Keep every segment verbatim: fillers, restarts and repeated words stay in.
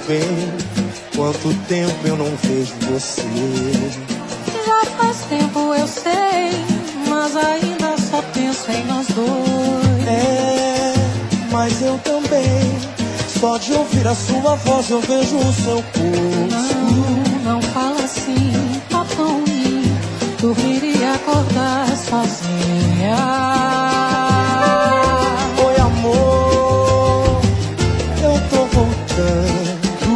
bem? Quanto tempo eu não vejo você? Já faz tempo eu sei, mas ainda só penso em nós dois. É, mas eu também. Só de ouvir a sua voz eu vejo o seu pulso. Não, não fala assim, tá tão ruim. Dormir e acordar sozinha. Oi, amor, eu tô voltando.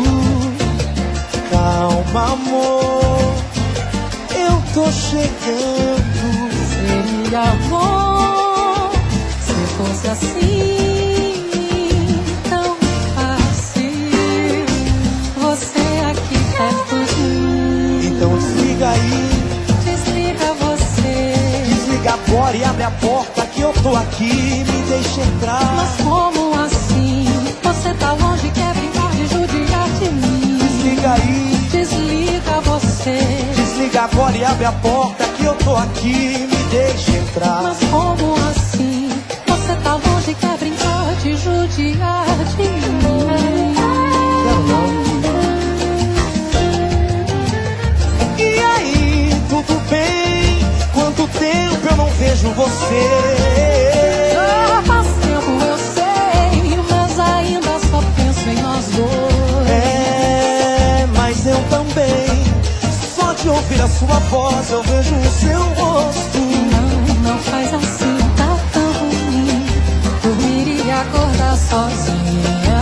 Calma, amor, eu tô chegando. Seria bom se fosse assim, tão fácil. Você aqui perto de mim. Então desliga aí. Desliga você. Desliga agora e abre a porta que eu tô aqui. Me deixa entrar. Mas como assim? Você tá longe, quer brincar de judiar de mim. Desliga aí. Desliga você. Desliga agora e abre a porta que eu tô aqui. Me deixa entrar. Mas como assim? Você tá longe, quer brincar de judiar de mim. Quero não. E aí, tudo bem? Quanto tempo eu não vejo você? Já faz tempo eu sei, mas ainda só penso em nós dois. É, mas eu também. Só de ouvir a sua voz eu vejo o seu rosto. Não, não faz assim, tá tão ruim. Dormir e acordar sozinha.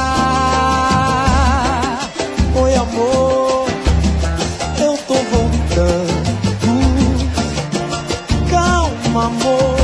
Oi, amor, eu tô voltando. Calma, amor,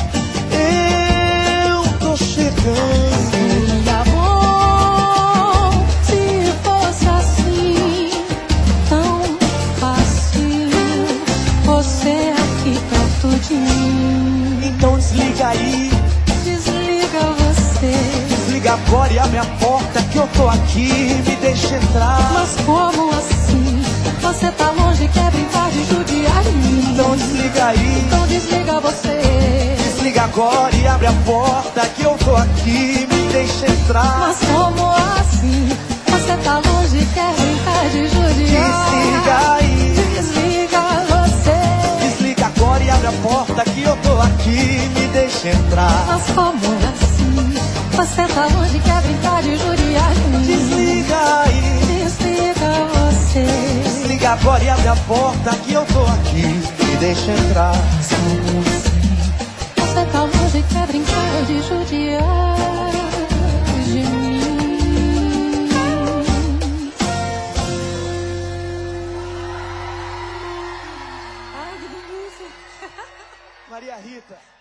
eu tô chegando. Seria bom se fosse assim, tão fácil. Você aqui perto de mim. Então desliga aí. Desliga você. Desliga agora e abre a porta que eu tô aqui. Me deixa entrar. Mas como assim? Você tá longe, quer brincar de judiar de mim. Então desliga aí. Então desliga você. Desliga agora e abre a porta que eu tô aqui. Me deixa entrar. Mas como assim? Você tá longe, quer brincar de judiar. Desliga aí. Desliga você. Desliga agora e abre a porta que eu tô aqui. Me deixa entrar. Mas como assim? Você tá longe, quer brincar de judiar de mim. Desliga aí. Desliga você. Desliga agora e abre a porta que eu tô aqui. Me deixa entrar. Como assim? Você tá longe, quer brincar de judiar de mim. Maria Rita.